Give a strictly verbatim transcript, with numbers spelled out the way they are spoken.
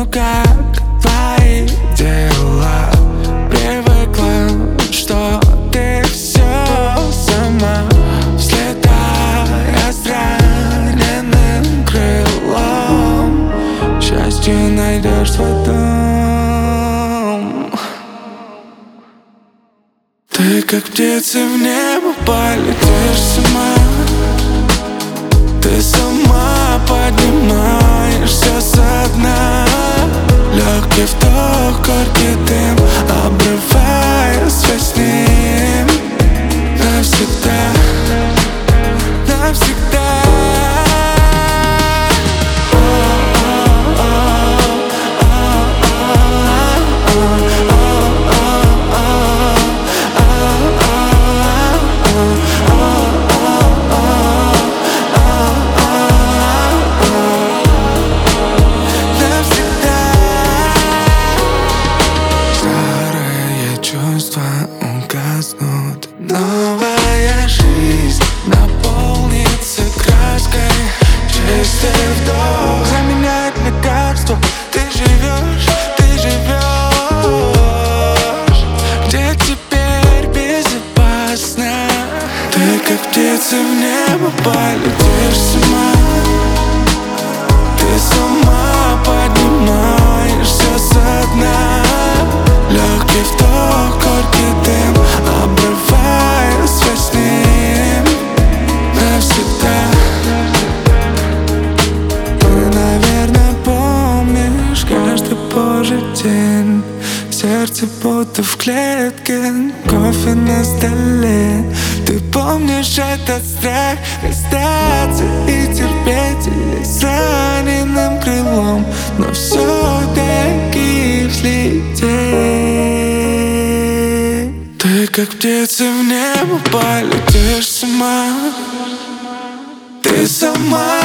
как твои дела? Привыкла, что ты все сама, взлетая с раненым крылом. Счастье найдешь в этом. Ты как птица в небо полетишь сама. Ты сама поднимаешься со дна. Легкий вдох, горький дым, обрывая связь с ним. Навсегда, навсегда. Угаснут. Новая жизнь наполнится краской. Чистый вдох заменяет лекарство. Ты живешь, ты живешь, где теперь безопасно. Ты как птица в небо полетишь сама. Ты сама поднимаешься со дна. Легкий вдох, горький дым, обрывая связь с ним. Навсегда. Ты, наверное, помнишь каждый божий день. Сердце будто в клетке, кофе на столе. Ты помнишь этот страх расстаться и терпеть, или с раненым крылом, но все-таки взлететь. Ты как птица в небо полетишь сама. Ты сама